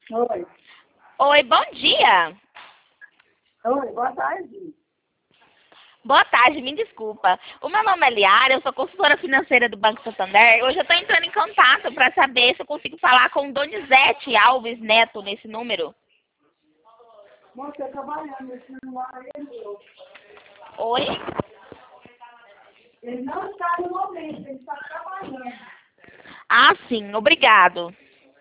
Oi. Oi, bom dia. Oi, boa tarde. Boa tarde, me desculpa. O meu nome é Liara, eu sou consultora financeira do Banco Santander. Hoje eu estou entrando em contato para saber se eu consigo falar com Donizete Alves Neto nesse número. Você trabalhando nesse celular, ele, Oi? ele não está no momento, ele está trabalhando. Ah, sim, obrigado.